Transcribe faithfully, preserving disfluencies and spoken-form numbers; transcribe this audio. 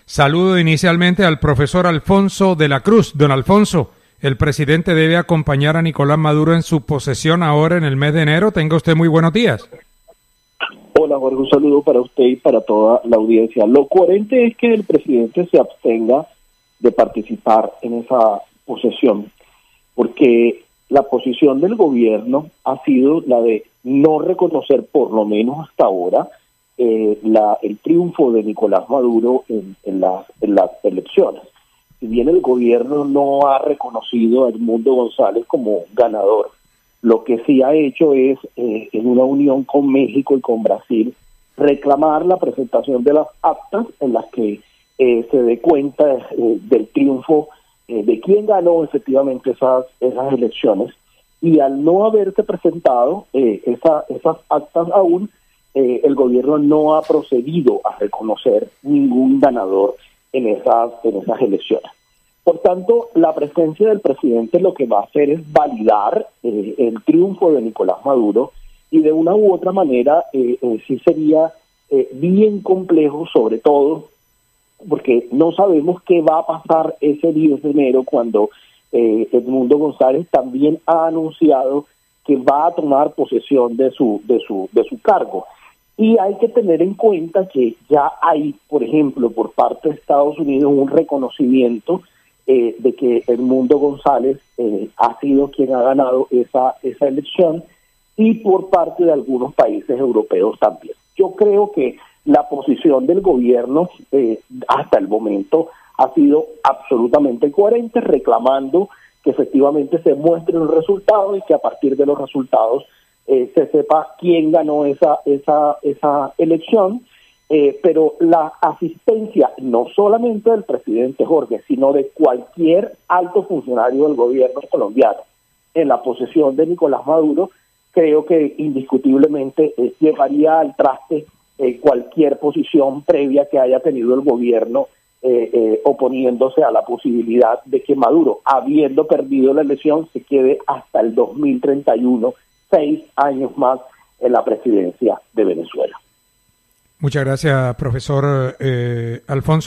Saludo inicialmente al profesor Alfonso de la Cruz. Don Alfonso, el presidente debe acompañar a Nicolás Maduro en su posesión ahora en el mes de enero. Tenga usted muy buenos días. Hola Jorge, un saludo para usted y para toda la audiencia. Lo coherente es que el presidente se abstenga de participar en esa posesión, porque la posición del gobierno ha sido la de no reconocer, por lo menos hasta ahora, eh, la, el triunfo de Nicolás Maduro en, en, las, en las elecciones. Si bien el gobierno no ha reconocido a Edmundo González como ganador, lo que sí ha hecho es, eh, en una unión con México y con Brasil, reclamar la presentación de las actas en las que eh, se dé cuenta eh, del triunfo eh, de quién ganó efectivamente esas, esas elecciones. Y al no haberse presentado eh, esa, esas actas aún, eh, el gobierno no ha procedido a reconocer ningún ganador en esas, en esas elecciones. Por tanto, la presencia del presidente lo que va a hacer es validar eh, el triunfo de Nicolás Maduro, y de una u otra manera eh, eh, sí sería eh, bien complejo, sobre todo porque no sabemos qué va a pasar ese diez de enero cuando eh, Edmundo González también ha anunciado que va a tomar posesión de su, de su, de su cargo. Y hay que tener en cuenta que ya hay, por ejemplo, por parte de Estados Unidos un reconocimiento eh, de que Edmundo González eh, ha sido quien ha ganado esa, esa elección, y por parte de algunos países europeos también. Yo creo que la posición del gobierno eh, hasta el momento ha sido absolutamente coherente, reclamando que efectivamente se muestren los resultados y que a partir de los resultados eh, se sepa quién ganó esa esa esa elección, eh, pero la asistencia no solamente del presidente Jorge, sino de cualquier alto funcionario del gobierno colombiano en la posesión de Nicolás Maduro, creo que indiscutiblemente eh, llevaría al traste eh, cualquier posición previa que haya tenido el gobierno eh, eh, oponiéndose a la posibilidad de que Maduro, habiendo perdido la elección, se quede hasta el dos mil treinta y uno, seis años más en la presidencia de Venezuela. Muchas gracias, profesor eh, Alfonso.